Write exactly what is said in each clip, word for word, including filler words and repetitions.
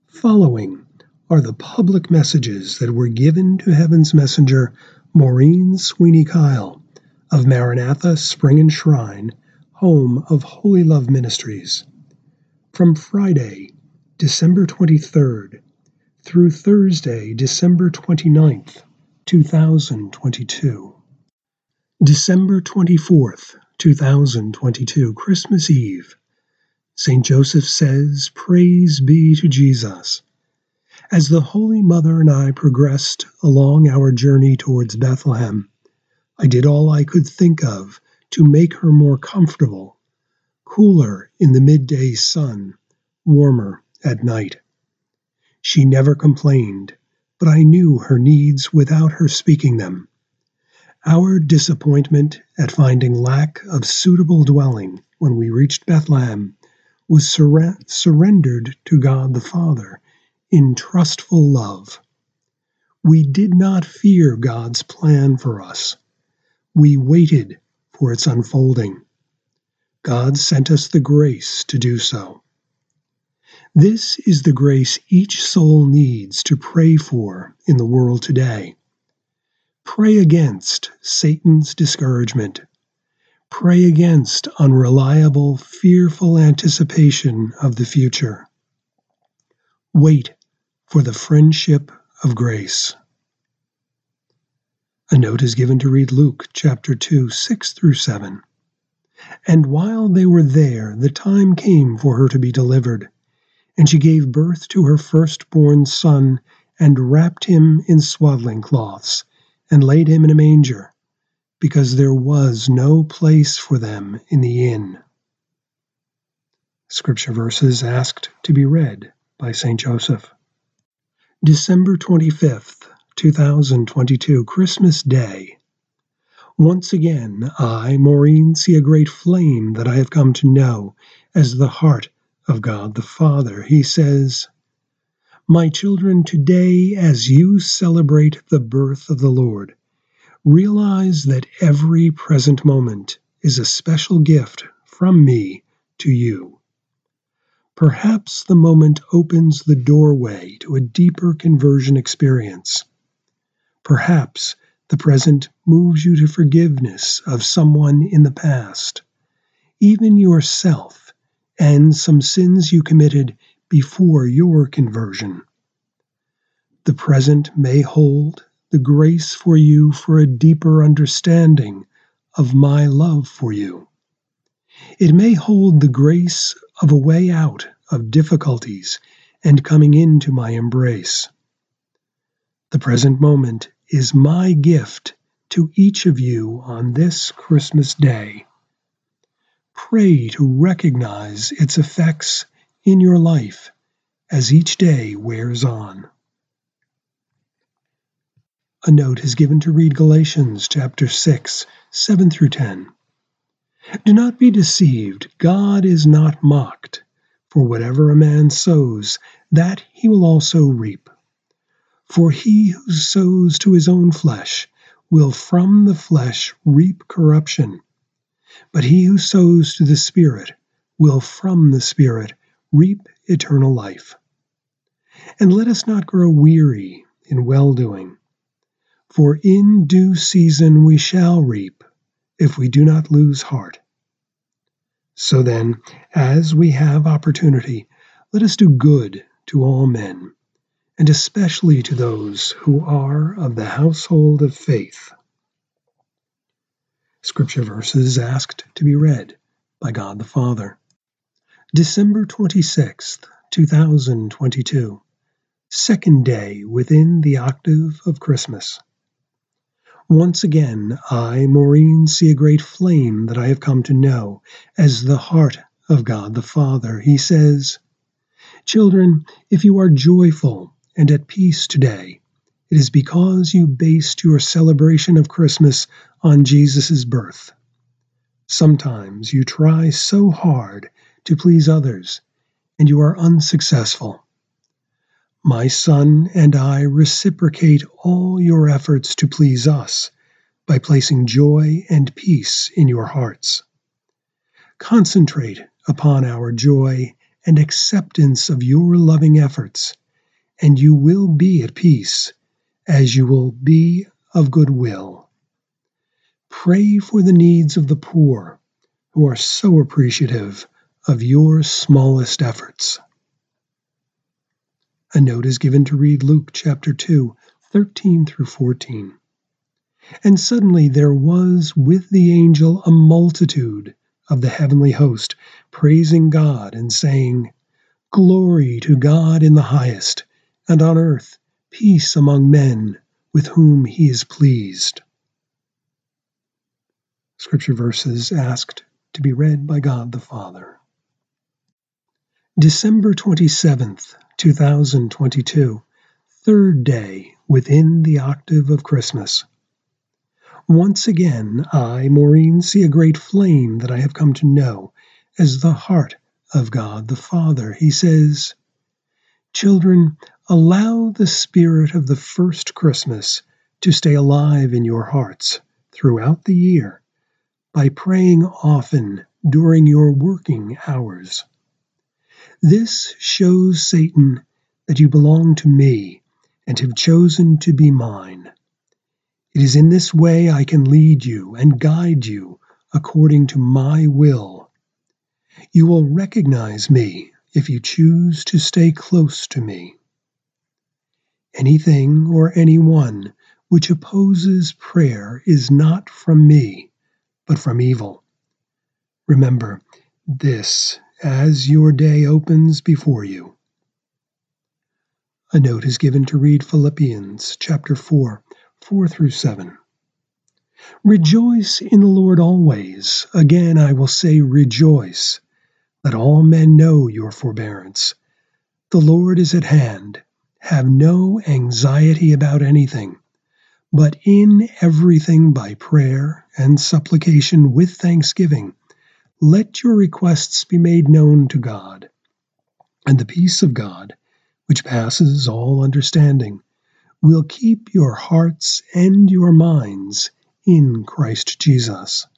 Following are the public messages that were given to Heaven's Messenger Maureen Sweeney Kyle of Maranatha Spring and Shrine, home of Holy Love Ministries, from Friday, December twenty-third, through Thursday, December twenty-ninth, two thousand twenty-two. December twenty-fourth, two thousand twenty-two, Christmas Eve. Saint Joseph says, "Praise be to Jesus." As the Holy Mother and I progressed along our journey towards Bethlehem, I did all I could think of to make her more comfortable, cooler in the midday sun, warmer at night. She never complained, but I knew her needs without her speaking them. Our disappointment at finding lack of suitable dwelling when we reached Bethlehem was surre- surrendered to God the Father in trustful love. We did not fear God's plan for us. We waited for its unfolding. God sent us the grace to do so. This is the grace each soul needs to pray for in the world today. Pray against Satan's discouragement. Pray against unreliable, fearful anticipation of the future. Wait for the friendship of grace. A note is given to read Luke chapter two, six through seven. And while they were there, the time came for her to be delivered, and she gave birth to her firstborn son, and wrapped him in swaddling cloths, and laid him in a manger, because there was no place for them in the inn. Scripture verses asked to be read by Saint Joseph. December twenty-fifth, two thousand twenty-two, Christmas Day. Once again, I, Maureen, see a great flame that I have come to know as the heart of God the Father. He says, "My children, today as you celebrate the birth of the Lord, realize that every present moment is a special gift from me to you. Perhaps the moment opens the doorway to a deeper conversion experience. Perhaps the present moves you to forgiveness of someone in the past, even yourself, and some sins you committed before your conversion. The present may hold the grace for you for a deeper understanding of my love for you. It may hold the grace of a way out of difficulties and coming into my embrace. The present moment is my gift to each of you on this Christmas Day. Pray to recognize its effects in your life as each day wears on." A note is given to read Galatians chapter six, seven through ten. "Do not be deceived, God is not mocked, for whatever a man sows, that he will also reap. For he who sows to his own flesh will from the flesh reap corruption, but he who sows to the Spirit will from the Spirit reap eternal life. And let us not grow weary in well-doing, for in due season we shall reap, if we do not lose heart. So then, as we have opportunity, let us do good to all men, and especially to those who are of the household of faith." Scripture verses asked to be read by God the Father. December twenty-sixth, two thousand twenty-two, second day within the octave of Christmas. Once again, I, Maureen, see a great flame that I have come to know as the heart of God the Father. He says, "Children, if you are joyful and at peace today, it is because you based your celebration of Christmas on Jesus' birth. Sometimes you try so hard to please others, and you are unsuccessful. My son and I reciprocate all your efforts to please us by placing joy and peace in your hearts. Concentrate upon our joy and acceptance of your loving efforts, and you will be at peace, as you will be of good will. Pray for the needs of the poor, who are so appreciative of your smallest efforts. A note is given to read Luke chapter two, thirteen through fourteen. And suddenly there was with the angel a multitude of the heavenly host, praising God and saying, Glory to God in the highest, and on earth peace among men with whom he is pleased. Scripture verses asked to be read by God the Father. December twenty-seventh, two thousand twenty-two, third day within the octave of Christmas. Once again, I, Maureen, see a great flame that I have come to know as the heart of God the Father. He says, Children, allow the spirit of the first Christmas to stay alive in your hearts throughout the year by praying often during your working hours. This shows Satan that you belong to me and have chosen to be mine. It is in this way I can lead you and guide you according to my will. You will recognize me if you choose to stay close to me. Anything or anyone which opposes prayer is not from me, but from evil. Remember this as your day opens before you. A note is given to read Philippians chapter four, four through seven. Rejoice in the Lord always. Again I will say rejoice. Let all men know your forbearance. The Lord is at hand. Have no anxiety about anything, but in everything by prayer and supplication with thanksgiving, let your requests be made known to God. And the peace of God, which passes all understanding, will keep your hearts and your minds in Christ Jesus.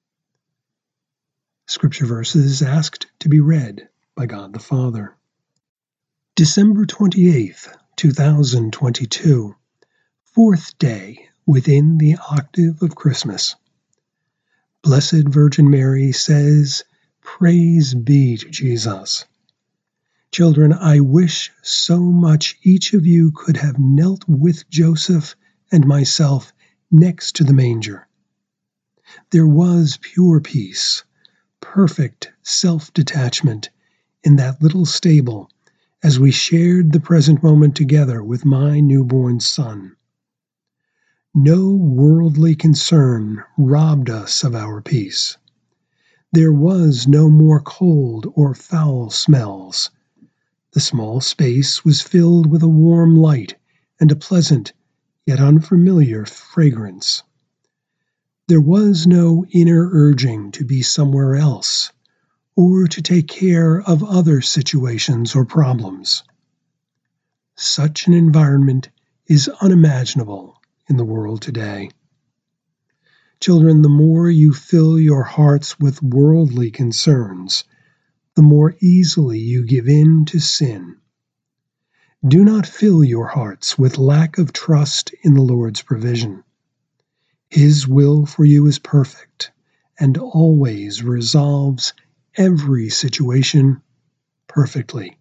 Scripture verses asked to be read by God the Father. December twenty-eighth, two thousand twenty-two, fourth day within the octave of Christmas. Blessed Virgin Mary says, Praise be to Jesus. Children, I wish so much each of you could have knelt with Joseph and myself next to the manger. There was pure peace, perfect self-detachment in that little stable as we shared the present moment together with my newborn son. No worldly concern robbed us of our peace. There was no more cold or foul smells. The small space was filled with a warm light and a pleasant, yet unfamiliar fragrance. There was no inner urging to be somewhere else, or to take care of other situations or problems. Such an environment is unimaginable in the world today. Children, the more you fill your hearts with worldly concerns, the more easily you give in to sin. Do not fill your hearts with lack of trust in the Lord's provision. His will for you is perfect and always resolves every situation perfectly.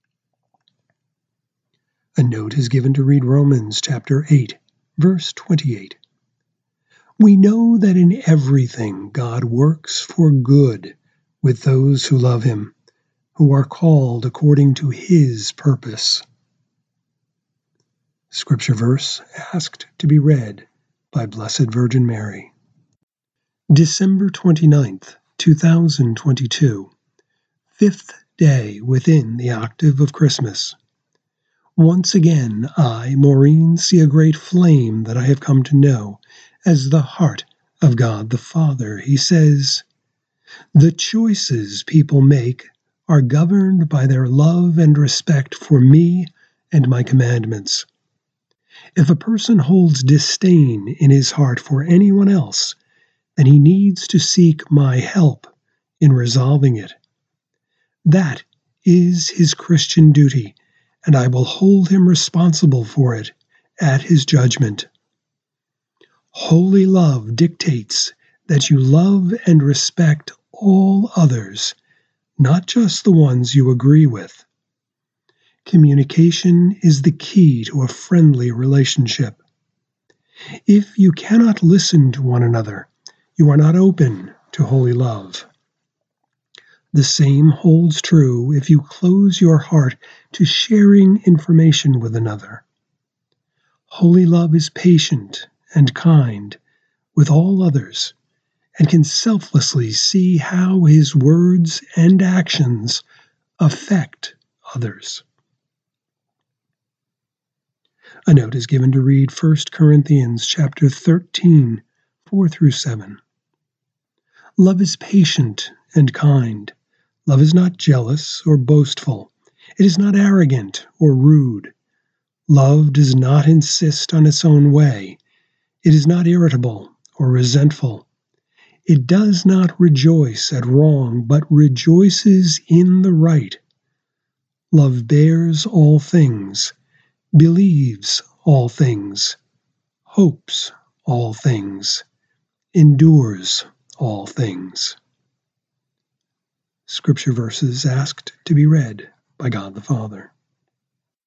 A note is given to read Romans chapter eight, verse twenty-eight. We know that in everything God works for good with those who love him, who are called according to his purpose. Scripture verse asked to be read by Blessed Virgin Mary. December twenty-ninth, two thousand twenty-two, fifth day within the octave of Christmas. Once again, I, Maureen, see a great flame that I have come to know as the heart of God the Father. He says, The choices people make are governed by their love and respect for me and my commandments. If a person holds disdain in his heart for anyone else, then he needs to seek my help in resolving it. That is his Christian duty, and I will hold him responsible for it at his judgment. Holy love dictates that you love and respect all others, not just the ones you agree with. Communication is the key to a friendly relationship. If you cannot listen to one another, you are not open to holy love. The same holds true if you close your heart to sharing information with another. Holy love is patient and kind with all others, and can selflessly see how his words and actions affect others. A note is given to read First Corinthians chapter thirteen, four through seven. Love is patient and kind. Love is not jealous or boastful. It is not arrogant or rude. Love does not insist on its own way. It is not irritable or resentful. It does not rejoice at wrong, but rejoices in the right. Love bears all things, believes all things, hopes all things, endures all things. Scripture verses asked to be read by God the Father.